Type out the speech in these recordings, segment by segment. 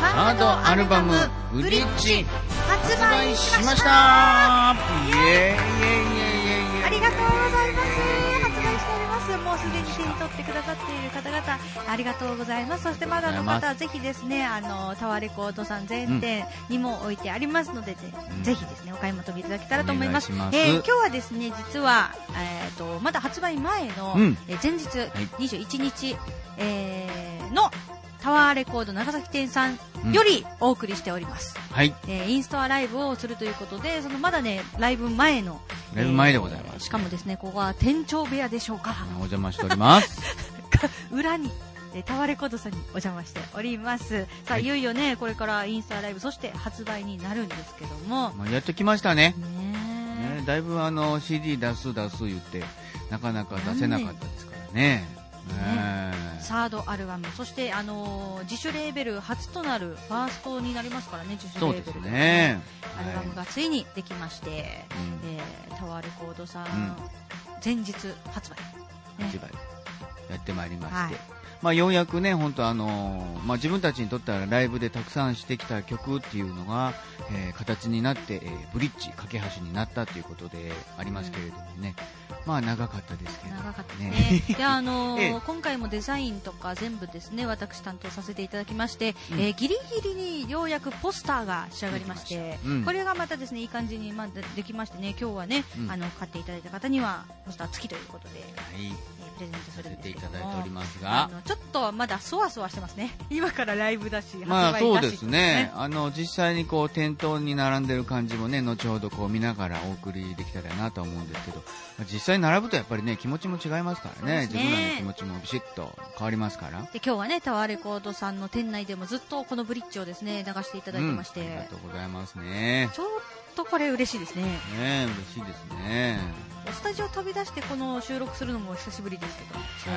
ードアルバムブリッジ発売しました。イエーイイエーイイエーイイエーイ。 ありがとうございます。発売しております。もうすでに手に取ってくださっている方々ありがとうございます。そしてまだの方はぜひですね、タワーレコードさん全店にも置いてありますので、ぜひですねお買い求めいただけたらと思います。今日はですね実は、まだ発売前の、前日、21日、のタワーレコード長崎店さんよりお送りしております。はい。インストアライブをするということで、そのまだねライブ前のライブ前でございます。 しかもですねここは店長部屋でしょうか。 お邪魔しております。 裏にタワーレコードさんにお邪魔しております。さあ、いよいよねこれからインスタライブそして発売になるんですけども、 やってきましたね。だいぶCD 出す言ってなかなか出せなかったですからね。 サードアルバム、そして自主レーベル初となるファーストになりますからね。自主レーベルでね、アルバムがついにできまして、タワーレコードさん、前日発売、 やってまいりまして、ようやくね本当自分たちにとってはライブでたくさんしてきた曲っていうのが、形になって、ブリッジ架け橋になったということでありますけれどもね、長かったですけど、 長かったですね。で今回もデザインとか全部ですね私担当させていただきまして、ギリギリにようやくポスターが仕上がりまして、これがまたですねいい感じにできましてね、今日はね、買っていただいた方にはポスター付きということで、プレゼントするんですけども、 させていただいておりますが、 ちょっとまだそわそわしてますね。今からライブだし、発売だし、 そうですね。実際にこう店頭に並んでる感じもね後ほどこう見ながらお送りできたらなと思うんですけど、実際に並ぶとやっぱりね気持ちも違いますからね。自分らの気持ちもビシッと変わりますから。 で今日はねタワーレコードさんの店内でもずっとこのブリッジをですね流していただいてまして、 ありがとうございますね。 ちょっとこれ嬉しいですね。 嬉しいですね。 スタジオ飛び出してこの収録するのも久しぶりですけど、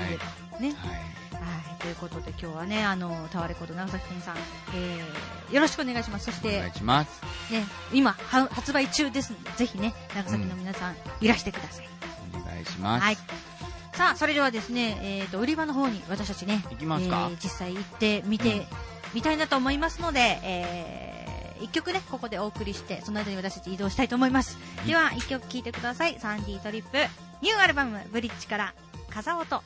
ということで今日はねタワーレコード長崎店さん、よろしくお願いします。そしてお願いします、 今発売中ですのでぜひね長崎の皆さん、いらしてください。 お願いします。 さあそれではですね、売り場の方に私たちね行きますか。 実際行ってみてみたいなと思いますので、1曲ねここでお送りしてその間に私たち移動したいと思います。では1曲聴いてください。サンディトリップニューアルバムブリッジから風音。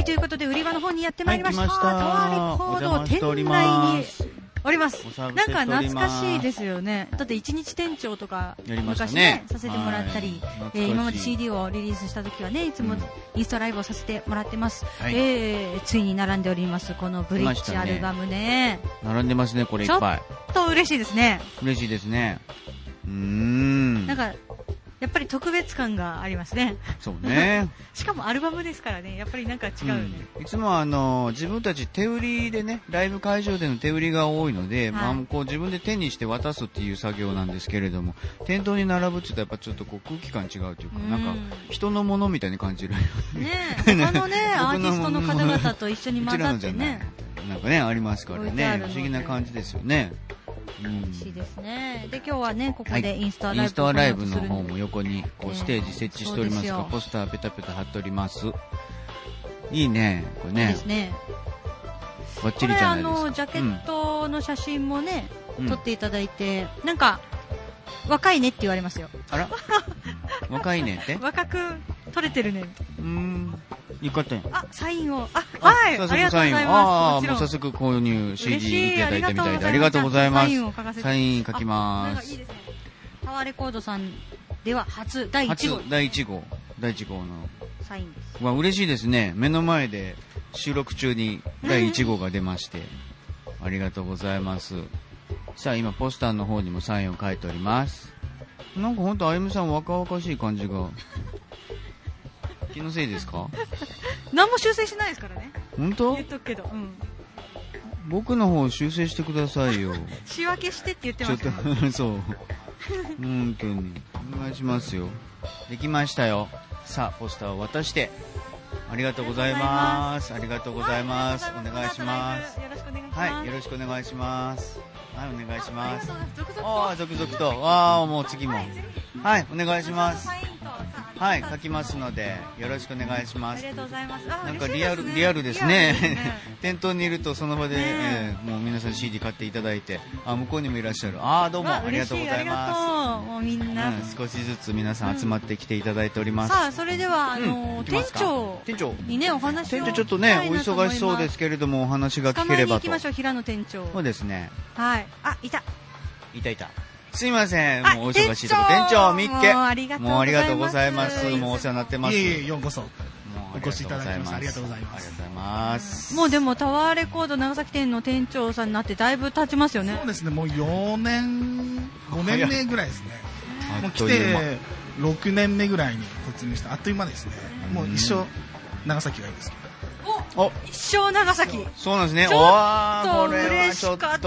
ということで売り場の方にやってまいりました。 はい、来ました。 タワーレコード店内におります。なんか懐かしいですよね。だって一日店長とか昔ねさせてもらったり、今まで CD をリリースした時はねいつもインスタライブをさせてもらってます。ついに並んでおりますこのブリッジアルバムね。 並んでますねこれいっぱい。 ちょっと嬉しいですね。 嬉しいですね。 なんかやっぱり特別感がありますね。 そうね。 しかもアルバムですからね、やっぱりなんか違うよね。 いつも自分たち手売りでね、ライブ会場での手売りが多いので、こう自分で手にして渡すっていう作業なんですけれども、店頭に並ぶって言うとやっぱちょっとこう空気感違うというか、なんか人のものみたいに感じる。 ね他のね、アーティストの方々と一緒に混ざってね。 なんかね、ありますからね、不思議な感じですよね。 嬉しいですね。で今日はねここでインスタライブの方も横にこうステージ設置しておりますが、ポスターペタペタ貼っております。いいねこれね。いいですね。バッチリじゃないですか。 これジャケットの写真もね、撮っていただいてなんか若いねって言われますよ。 あら若いねって若く撮れてるね。 よかったよ。 サインを。はい。ありがとうございます。 もう早速購入 CD いただいたみたいでありがとうございます。サイン書きます。 タワーレコードさんでは初第1号。 第1号のサインです。 嬉しいですね。目の前で収録中に第1号が出まして、ありがとうございます。さあ今ポスターの方にもサインを書いております。なんか本当あゆみさん若々しい感じが。気のせいですか？ 何も修正しないですからね。 本当？ 言っとくけど。 僕の方修正してくださいよ。 仕分けしてって言ってますからね。 ちょっとそう。本当にお願いしますよ。できましたよ。さあポスターを渡して。ありがとうございます。ありがとうございます。お願いします。 よろしくお願いします。 はい、よろしくお願いします。はい、お願いします。続々と。もう次も。はい、お願いします。はい、書きますのでよろしくお願いします。 ありがとうございます。 なんかリアルですね。店頭にいるとその場で、もう皆さん CD 買っていただいて、向こうにもいらっしゃる。どうもありがとうございます。 もうみんな、 少しずつ皆さん集まってきていただいております。 さあそれでは店長にねお話を。 店長ちょっとねお忙しそうですけれどもお話が聞ければと。 行きましょう平野店長。 そうですね。 はい。いた。 すいません、もうお忙しいとこ店長みっけもうありがとうございます。 もうお世話になってます。 ようこそお越しいただきましてありがとうございます。 もうでもタワーレコード長崎店の店長さんになってだいぶ経ちますよね。 そうですね、もう4年5年目ぐらいですね。もう来て6年目ぐらいに突入した。あっという間ですね。もう一生長崎がいいですけど。 一生長崎。 そうなんですね。 ちょっと嬉しかった。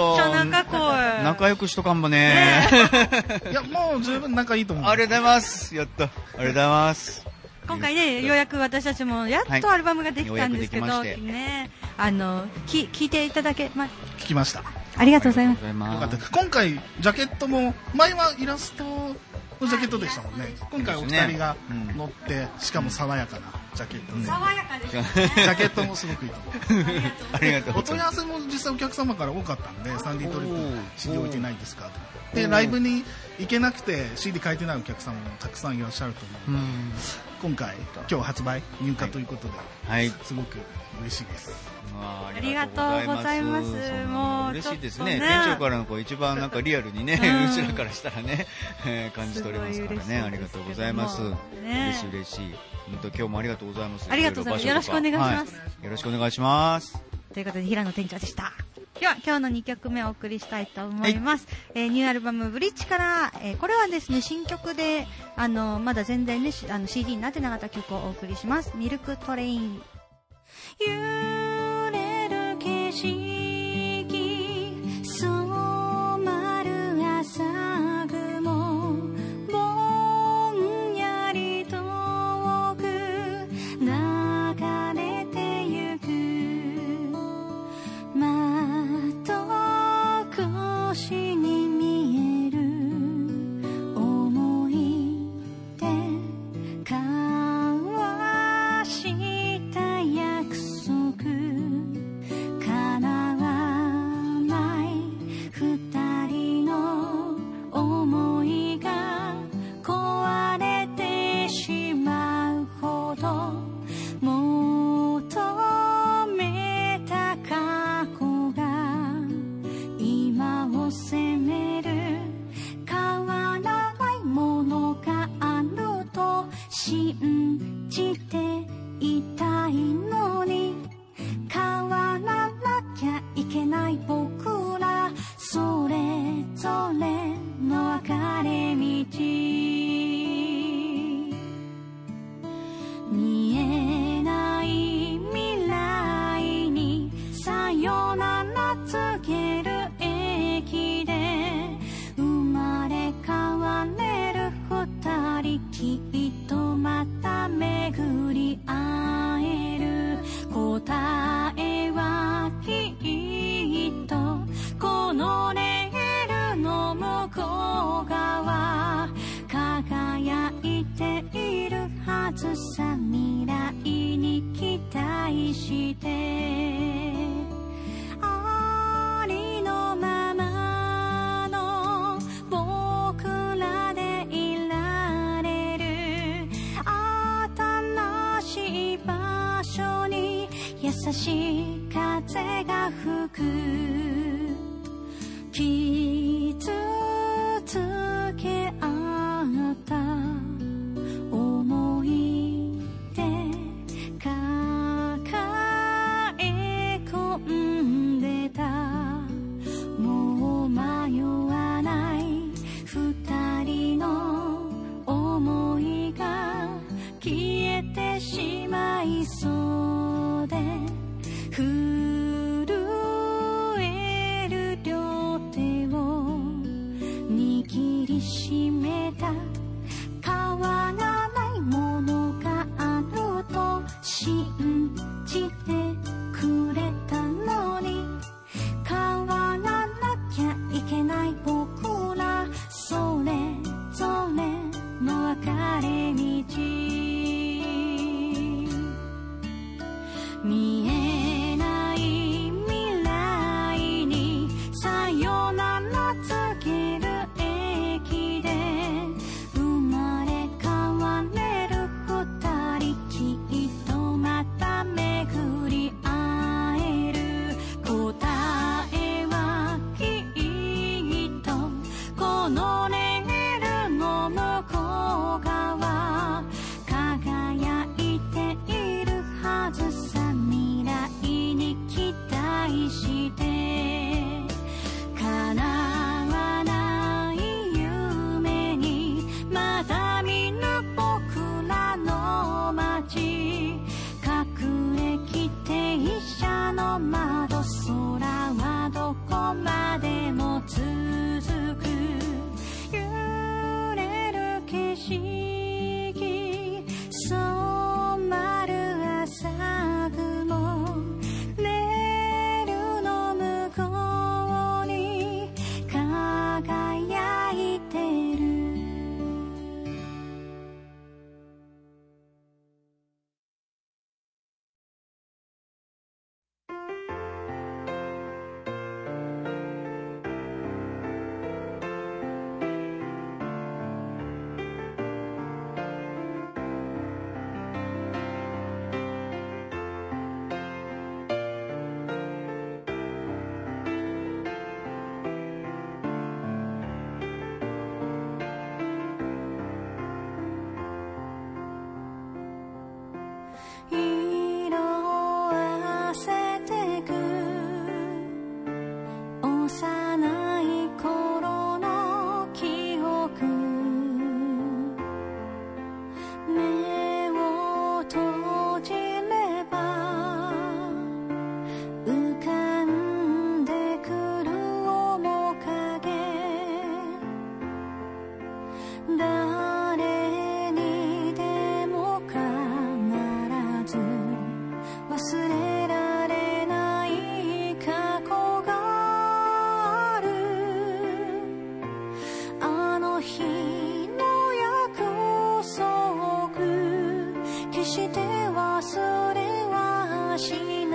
仲良くしとかんばね。 いやもう十分仲いいと思う。 ありがとうございます。やった。ありがとうございます。 今回ねようやく私たちもやっとアルバムができたんですけどね、聞いていただけ聞きました。 ありがとうございます。 よかったです。今回ジャケットも前はイラストのジャケットでしたもんね。今回お二人が乗ってしかも爽やかなジャケットで、 爽やかですね。 ジャケットもすごくいいと思う。 ありがとう。 お問い合わせも実際お客様から多かったんで、サンディトリップ CD 置いてないですかと。でライブに行けなくて CD 買えてないお客様もたくさんいらっしゃると思うので、今日発売入荷ということで、すごく嬉しいです。 ありがとうございます。もう嬉しいですね。店長からの一番なんかリアルにね、うちらからしたらね感じておりますからね。ありがとうございます。嬉しい。今日もありがとうございます。 ありがとうございます。よろしくお願いします。 よろしくお願いします。 ということで平野店長でした。では今日の2曲目をお送りしたいと思います。ニューアルバムブリッジから、これはですね新曲でまだ全然ねCD になってなかった曲をお送りします。ミルクトレイン。揺れる景色染まる朝雲ぼんやり遠く流れてゆく遠くしに見える思い出交わした約束さ未来に期待してありのままの僕らでいられる新しい場所に優しい風が吹く傷つけ合った思い出抱え込んでたもう迷わない二人の思いが消えてしまいそうで震える両手を握りしめた変わらないものがあると信じてくれたのに変わらなきゃいけない僕らそれぞれの分かれ道見えない未来にさよなら告げる駅で生まれ変われる二人きっとまた巡り会える答えはきっとこのレールの向こう側輝いているはずさ未来に期待して叶わない夢にまだ見ぬ僕らの街各駅停車の窓空はどこまでも続く揺れる景色染まる朝雲レールの向こうに輝いてる色あせてく幼い頃の記憶目を閉じれば浮かんでくる面影誰にでも必ず忘れられない過去があるあの日の約束決して忘れはし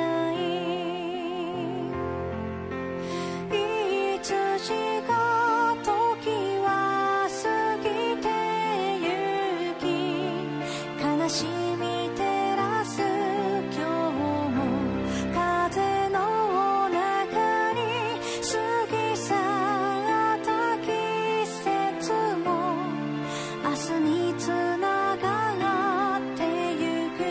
ないいつしか時は過ぎてゆき悲しみ照らす今日風の中に過ぎ去った季節も明日につながってゆく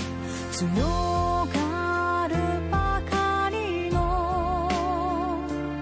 強がるばかりの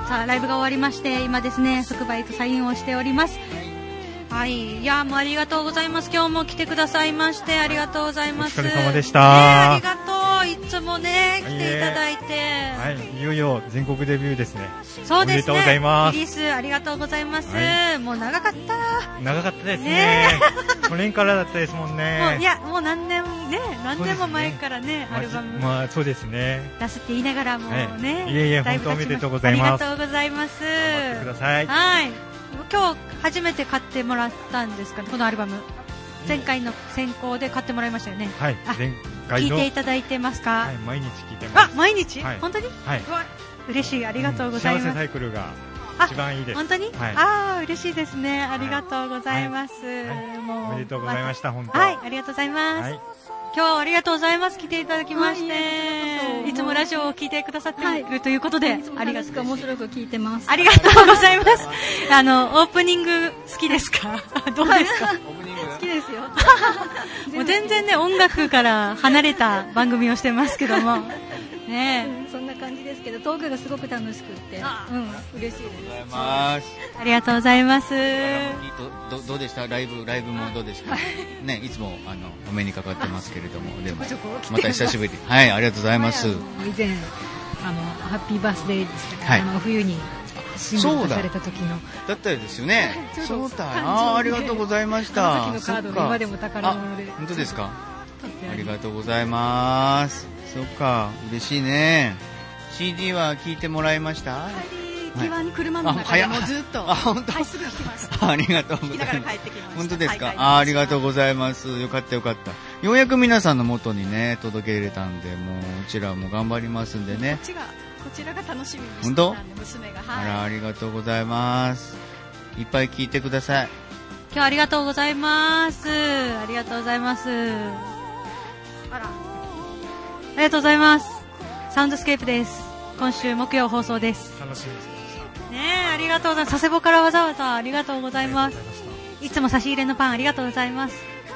さあライブが終わりまして、今ですね即売とサインをしております。はい、いやもうありがとうございます。今日も来てくださいましてありがとうございます。 お疲れ様でした。 ありがとう、いつもね来ていただいて、 はい、いよいよ全国デビューですね。 そうですね、 おめでとうございます。 リリースありがとうございます、もう長かった長かったですね。去年からだったですもんね。 いやもう何年も前からねアルバム、 まあそうですね、 出すって言いながらもね、 いえいえ本当おめでとうございます。 ありがとうございます。 頑張ってください。 はい、今日初めて買ってもらったんですかね、このアルバム。前回の選考で買ってもらいましたよね。 はい、前回の聞いていただいてますか。 はい、毎日聞いてます。 毎日、 はい、 本当に、 はい、 嬉しい、ありがとうございます。 幸せサイクルが一番いいです。 本当に、 はい、 嬉しいですね、ありがとうございます。 もうおめでとうございました。本当、 はい、ありがとうございます。はい、今日はありがとうございます。来ていただきまして、いつもラジオを聞いてくださっているということで、 ありがとう、面白く聞いてます。 ありがとうございます。オープニング好きですか？どうですか？ 好きですよ。 もう全然ね、音楽から離れた番組をしてますけどもね、 そんな感じですけど、トークがすごく楽しくって、嬉しいです。 ありがとうございます。 どうでした？ライブもどうですか？ね、いつもお目にかかってますけれども、でもまた久しぶり。はい、ありがとうございます。 以前ハッピーバースデーですかね、冬にシングル出された時のだったですよね。そうだ。ありがとうございました。 その時のカードが今でも宝物で。 本当ですか？ありがとうございます。そうか、嬉しいね。CD は聞いてもらいました？ 庭に車の中でもうずっと、 本当、 すぐ聞きました。 ありがとうございます。 聞きながら帰ってきました。 本当ですか？ありがとうございます。よかったよかった。ようやく皆さんの元にね届け入れたんで、もううちらも頑張りますんでね。 こちらが楽しみにしてたんで娘が。 ありがとうございます。いっぱい聞いてください。 今日ありがとうございます。ありがとうございます。ありがとうございます。サウンドスケープです。今週木曜放送です。 楽しみにしてましたね。ありがとうございます。佐世保からわざわざありがとうございます。いつも差し入れのパンありがとうございます。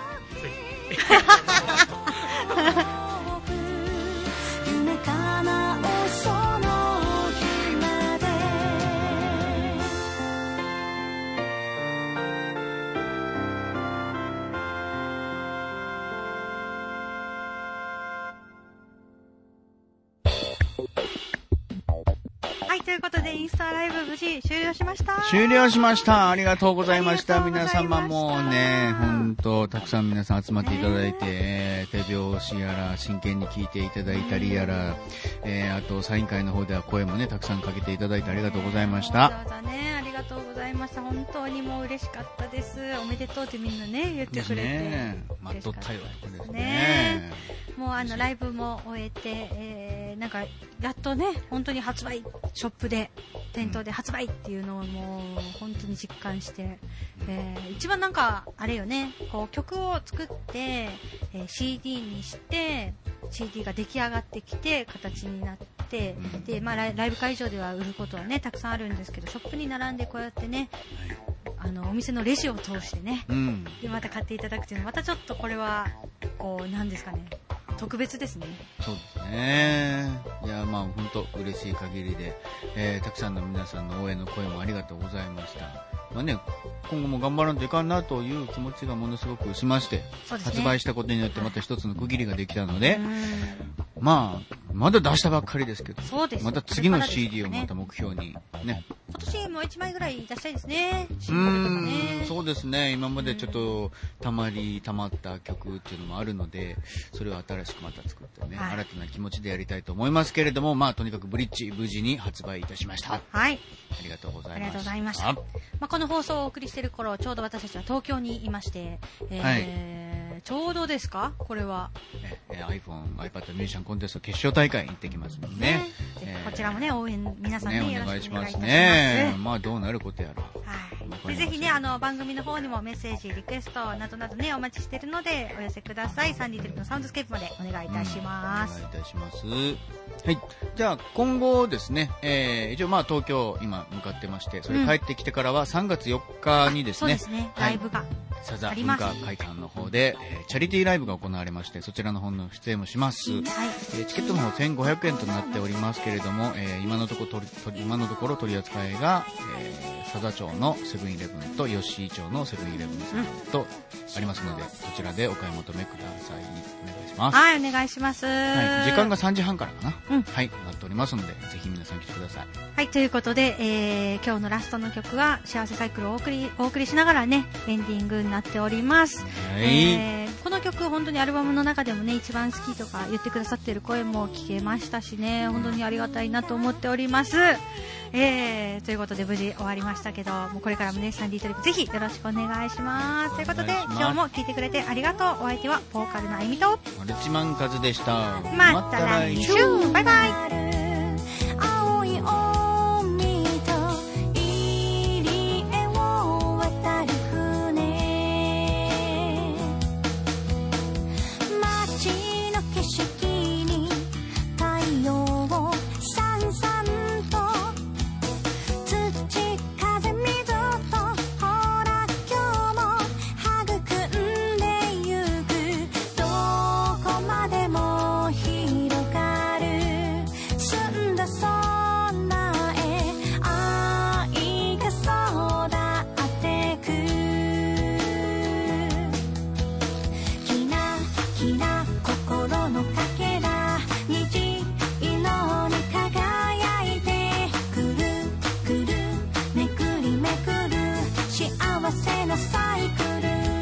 ということでインスタライブ無事終了しました。 ありがとうございました。皆様もね、本当たくさん皆さん集まっていただいて、手拍子やら真剣に聞いていただいたりやら、あとサイン会の方では声もねたくさんかけていただいてありがとうございました。 ありがとうございました。本当にもう嬉しかったです。おめでとうってみんなね言ってくれて、 ね、待っとったよですね。 もうライブも終えて、なんかやっとね本当に発売ショップで店頭で発売っていうのをもう本当に実感して、一番なんかあれよね、こう曲を作って、CD にして CD が出来上がってきて形になって、で、ライブ会場では売ることはねたくさんあるんですけど、ショップに並んでこうやってね、お店のレジを通してね、でまた買っていただくというのはまたちょっとこれはこうなんですかね、特別ですね。 そうですね。いや、まあ本当嬉しい限りで、たくさんの皆さんの応援の声もありがとうございました。まあね、今後も頑張らんといかんなという気持ちがものすごくしまして、ね、発売したことによってまた一つの区切りができたので、まだ出したばっかりですけど、また次の CD をまた目標にね。 今年も1枚ぐらい出したいですね。 そうですね。今までちょっとたまった曲っていうのもあるので、それを新しくまた作ってね、新たな気持ちでやりたいと思いますけれども、まあとにかくブリッジ無事に発売いたしました。 はい。 ありがとうございます。 ありがとうございました。この放送をお送りしている頃、ちょうど私たちは東京にいまして、ちょうどですかこれは、 iPhone、iPad ミュージシャンコンテスト決勝大会に行ってきますのでね。 こちらもね、応援皆さんね、 お願いしますね。 まあどうなることやら。 でぜひね、番組の方にもメッセージ、リクエストなどなどね、お待ちしているので、お寄せください。サンディテレビのサウンドスケープまでお願いいたします。 お願いいたします。はい。じゃあ、今後ですね、一応まあ東京今向かってまして、それ帰ってきてからは3月4日にですね。 そうですね、ライブが。 サザ文化会館の方で、チャリティーライブが行われまして、そちらの方の出演もします。チケットの方1500円となっておりますけれども、今のところ取り扱いが、佐々町のセブンイレブンと吉井町のセブンイレブンさんとありますので、そちらでお買い求めください。お願いします。 はい、お願いします。 はい、時間が3時半からかな、はい、なっておりますので、ぜひ皆さん来てください。 はい、ということで、今日のラストの曲は幸せサイクルをお送りしながらね、エンディングになっております。はい、この曲本当にアルバムの中でもね、一番好きとか言ってくださっている声も聞けましたしね、本当にありがたいなと思っております。ということで無事終わりましたけど、もうこれからもね、サンディトリップぜひよろしくお願いします。ということで、今日も聞いてくれてありがとう。お相手はボーカルのあゆみとマルチマンカズでした。 また来週、バイバイ。 青い海と入り江を渡る船、街の景色に太陽をさんさんと、土風水とほら今日も育んでゆく、どこまでも広がる澄んだ空へ愛が育ってく、キラキラ心のかけら虹色に輝いてくるくるめくりめくる幸せのサイクル。